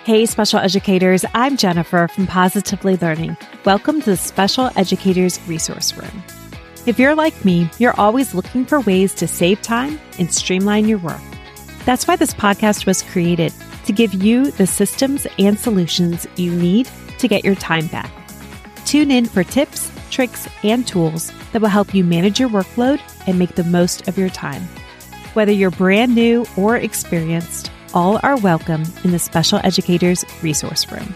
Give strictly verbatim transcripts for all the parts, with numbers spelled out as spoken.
Hey, special educators, I'm Jennifer from Positively Learning. Welcome to the Special Educators Resource Room. If you're like me, you're always looking for ways to save time and streamline your work. That's why this podcast was created, to give you the systems and solutions you need to get your time back. Tune in for tips, tricks, and tools that will help you manage your workload and make the most of your time. Whether you're brand new or experienced, all are welcome in the Special Educators Resource Room.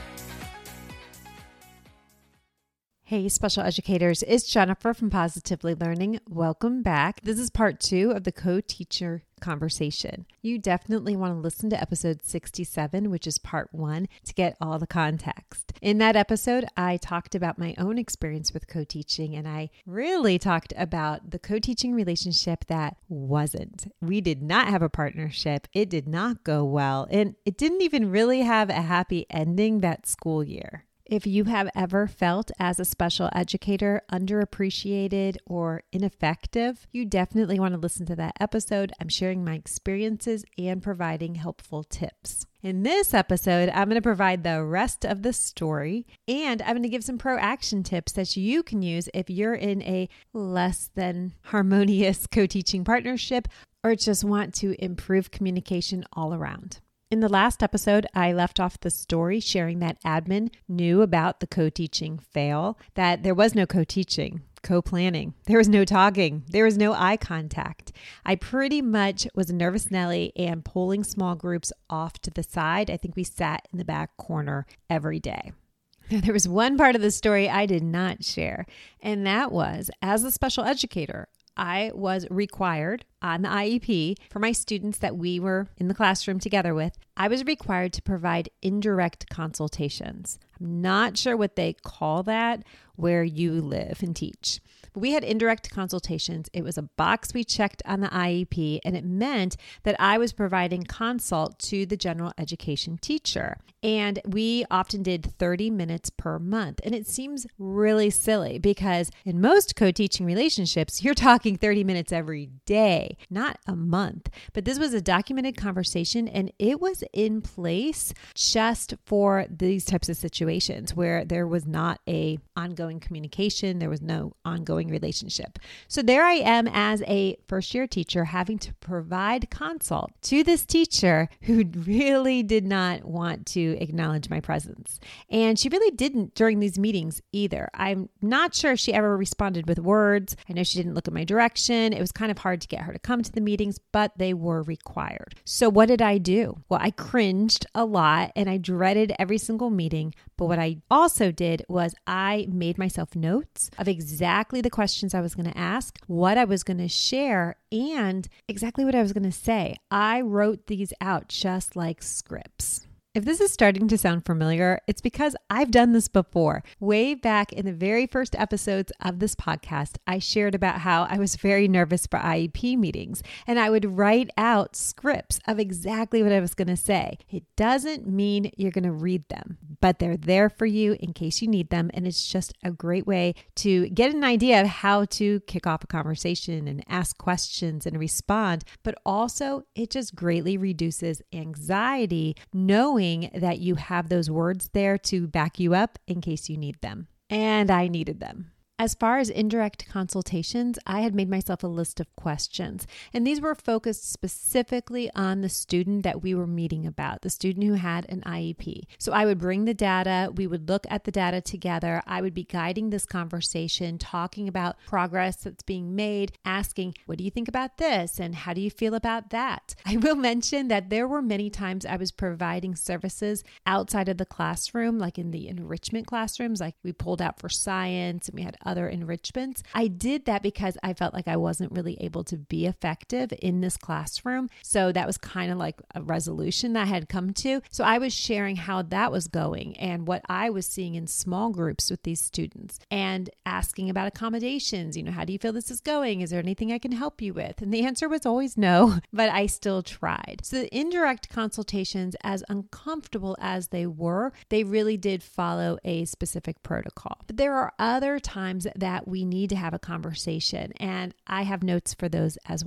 Hey, special educators, it's Jennifer from Positively Learning. Welcome back. This is part two of the co-teacher conversation. You definitely want to listen to episode sixty-seven, which is part one, to get all the context. In that episode, I talked about my own experience with co-teaching, and I really talked about the co-teaching relationship that wasn't. We did not have a partnership. It did not go well, and it didn't even really have a happy ending that school year. If you have ever felt as a special educator underappreciated or ineffective, you definitely want to listen to that episode. I'm sharing my experiences and providing helpful tips. In this episode, I'm going to provide the rest of the story, and I'm going to give some pro action tips that you can use if you're in a less than harmonious co-teaching partnership or just want to improve communication all around. In the last episode, I left off the story sharing that admin knew about the co-teaching fail, that there was no co-teaching, co-planning. There was no talking. There was no eye contact. I pretty much was a nervous Nelly and pulling small groups off to the side. I think we sat in the back corner every day. Now, there was one part of the story I did not share, and that was, as a special educator, I was required on the I E P for my students that we were in the classroom together with, I was required to provide indirect consultations. I'm not sure what they call that where you live and teach. But we had indirect consultations. It was a box we checked on the I E P, and it meant that I was providing consult to the general education teacher. And we often did thirty minutes per month. And it seems really silly because in most co-teaching relationships, you're talking thirty minutes every day, not a month. But this was a documented conversation, and it was in place just for these types of situations where there was not a ongoing communication, there was no ongoing relationship. So there I am as a first year teacher having to provide consult to this teacher who really did not want to acknowledge my presence. And she really didn't during these meetings either. I'm not sure if she ever responded with words. I know she didn't look in my direction. It was kind of hard to get her to come to the meetings, but they were required. So what did I do? Well, I cringed a lot and I dreaded every single meeting. But what I also did was I made myself notes of exactly the questions I was going to ask, what I was going to share, and exactly what I was going to say. I wrote these out just like scripts. If this is starting to sound familiar, it's because I've done this before. Way back in the very first episodes of this podcast, I shared about how I was very nervous for I E P meetings, and I would write out scripts of exactly what I was going to say. It doesn't mean you're going to read them, but they're there for you in case you need them, and it's just a great way to get an idea of how to kick off a conversation and ask questions and respond, but also it just greatly reduces anxiety knowing that you have those words there to back you up in case you need them. And I needed them. As far as indirect consultations, I had made myself a list of questions, and these were focused specifically on the student that we were meeting about, the student who had an I E P. So I would bring the data, we would look at the data together, I would be guiding this conversation, talking about progress that's being made, asking, what do you think about this? And how do you feel about that? I will mention that there were many times I was providing services outside of the classroom, like in the enrichment classrooms, like we pulled out for science and we had other enrichments. I did that because I felt like I wasn't really able to be effective in this classroom. So that was kind of like a resolution that I had come to. So I was sharing how that was going and what I was seeing in small groups with these students and asking about accommodations. You know, how do you feel this is going? Is there anything I can help you with? And the answer was always no, but I still tried. So the indirect consultations, as uncomfortable as they were, they really did follow a specific protocol. But there are other times that we need to have a conversation, and I have notes for those as well.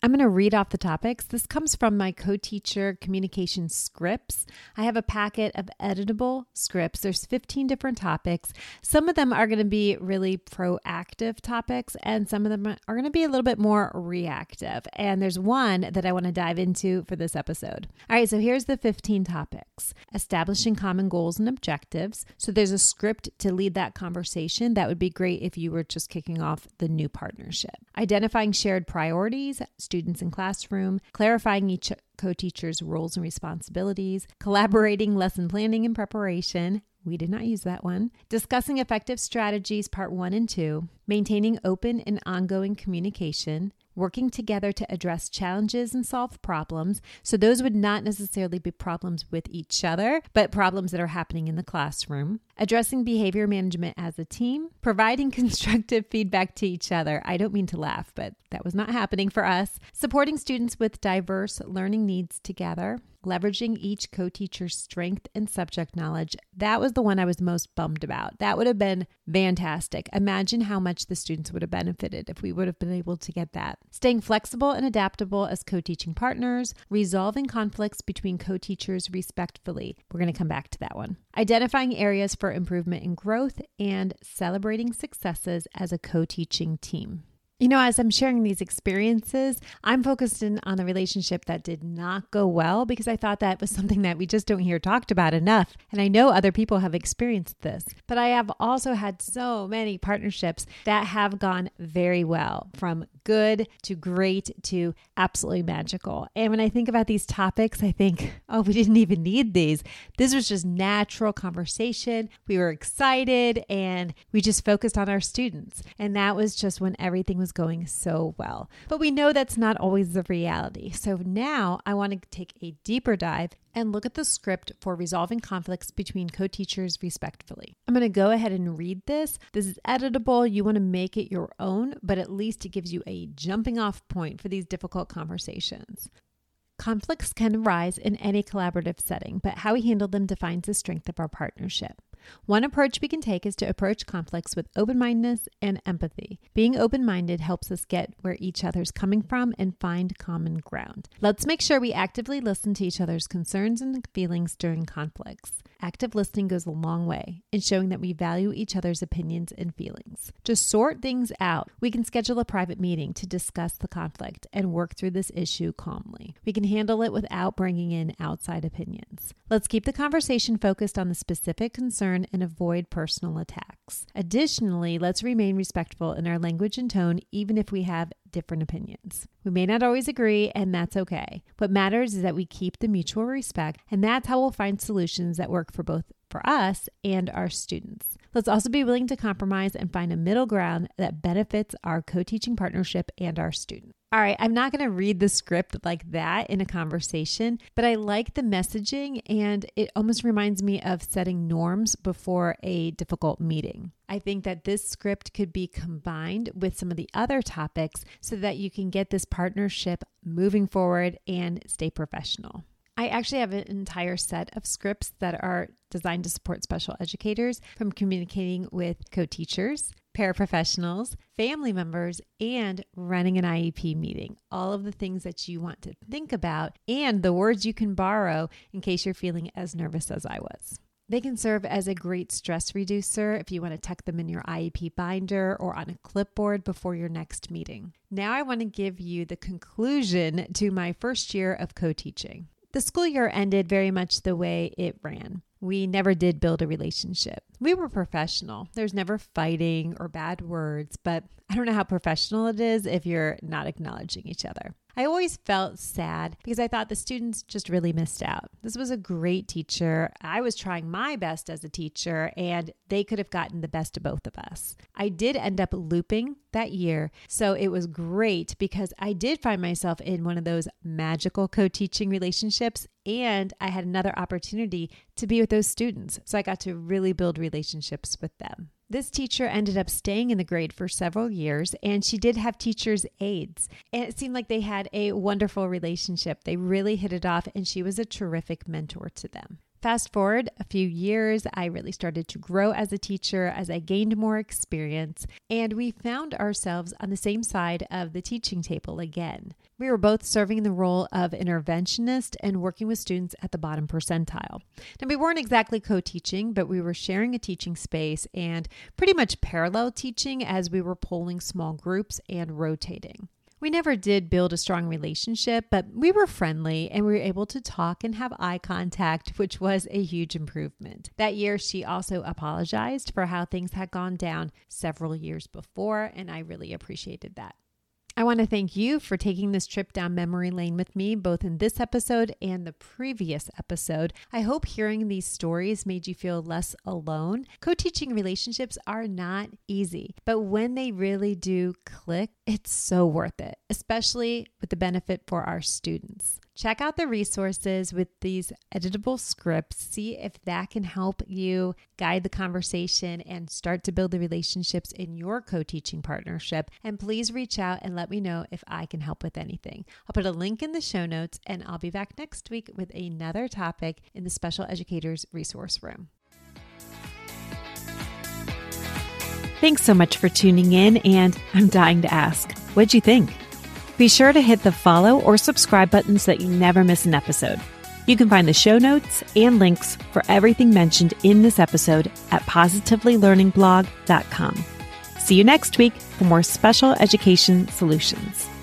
I'm going to read off the topics. This comes from my co-teacher communication scripts. I have a packet of editable scripts. There's fifteen different topics. Some of them are going to be really proactive topics, and some of them are going to be a little bit more reactive. And there's one that I want to dive into for this episode. All right, so here's the fifteen topics. Establishing common goals and objectives. So there's a script to lead that conversation. That would be great if you were just kicking off the new partnership. Identifying shared priorities, students in classroom, clarifying each co-teacher's roles and responsibilities, collaborating lesson planning and preparation. We did not use that one. Discussing effective strategies, part one and two, maintaining open and ongoing communication, working together to address challenges and solve problems. So those would not necessarily be problems with each other, but problems that are happening in the classroom. Addressing behavior management as a team, providing constructive feedback to each other. I don't mean to laugh, but that was not happening for us. Supporting students with diverse learning needs together. Leveraging each co-teacher's strength and subject knowledge. That was the one I was most bummed about. That would have been fantastic. Imagine how much the students would have benefited if we would have been able to get that. Staying flexible and adaptable as co-teaching partners. Resolving conflicts between co-teachers respectfully. We're going to come back to that one. Identifying areas for improvement and growth, and celebrating successes as a co-teaching team. You know, as I'm sharing these experiences, I'm focused in on the relationship that did not go well because I thought that was something that we just don't hear talked about enough. And I know other people have experienced this, but I have also had so many partnerships that have gone very well, from good to great to absolutely magical. And when I think about these topics, I think, oh, we didn't even need these. This was just natural conversation. We were excited and we just focused on our students. And that was just when everything was going so well. But we know that's not always the reality. So now I want to take a deeper dive and look at the script for resolving conflicts between co-teachers respectfully. I'm going to go ahead and read this. This is editable. You want to make it your own, but at least it gives you a jumping off point for these difficult conversations. Conflicts can arise in any collaborative setting, but how we handle them defines the strength of our partnership. One approach we can take is to approach conflicts with open-mindedness and empathy. Being open-minded helps us get where each other's coming from and find common ground. Let's make sure we actively listen to each other's concerns and feelings during conflicts. Active listening goes a long way in showing that we value each other's opinions and feelings. To sort things out, we can schedule a private meeting to discuss the conflict and work through this issue calmly. We can handle it without bringing in outside opinions. Let's keep the conversation focused on the specific concern and avoid personal attacks. Additionally, let's remain respectful in our language and tone, even if we have different opinions. We may not always agree, and that's okay. What matters is that we keep the mutual respect, and that's how we'll find solutions that work for both for us and our students. Let's also be willing to compromise and find a middle ground that benefits our co-teaching partnership and our students. All right, I'm not going to read the script like that in a conversation, but I like the messaging, and it almost reminds me of setting norms before a difficult meeting. I think that this script could be combined with some of the other topics so that you can get this partnership moving forward and stay professional. I actually have an entire set of scripts that are designed to support special educators, from communicating with co-teachers, paraprofessionals, family members, and running an I E P meeting. All of the things that you want to think about and the words you can borrow in case you're feeling as nervous as I was. They can serve as a great stress reducer if you want to tuck them in your I E P binder or on a clipboard before your next meeting. Now I want to give you the conclusion to my first year of co-teaching. The school year ended very much the way it ran. We never did build a relationship. We were professional. There's never fighting or bad words, but I don't know how professional it is if you're not acknowledging each other. I always felt sad because I thought the students just really missed out. This was a great teacher. I was trying my best as a teacher, and they could have gotten the best of both of us. I did end up looping that year, so it was great because I did find myself in one of those magical co-teaching relationships, and I had another opportunity to be with those students. So I got to really build relationships with them. This teacher ended up staying in the grade for several years, and she did have teachers' aides. And it seemed like they had a wonderful relationship. They really hit it off, and she was a terrific mentor to them. Fast forward a few years, I really started to grow as a teacher as I gained more experience, and we found ourselves on the same side of the teaching table again. We were both serving in the role of interventionist and working with students at the bottom percentile. Now, we weren't exactly co-teaching, but we were sharing a teaching space and pretty much parallel teaching as we were polling small groups and rotating. We never did build a strong relationship, but we were friendly and we were able to talk and have eye contact, which was a huge improvement. That year, she also apologized for how things had gone down several years before, and I really appreciated that. I want to thank you for taking this trip down memory lane with me, both in this episode and the previous episode. I hope hearing these stories made you feel less alone. Co-teaching relationships are not easy, but when they really do click, it's so worth it, especially with the benefit for our students. Check out the resources with these editable scripts. See if that can help you guide the conversation and start to build the relationships in your co-teaching partnership. And please reach out and let me know if I can help with anything. I'll put a link in the show notes, and I'll be back next week with another topic in the Special Educators Resource Room. Thanks so much for tuning in, and I'm dying to ask, what'd you think? Be sure to hit the follow or subscribe buttons so that you never miss an episode. You can find the show notes and links for everything mentioned in this episode at positively learning blog dot com. See you next week for more special education solutions.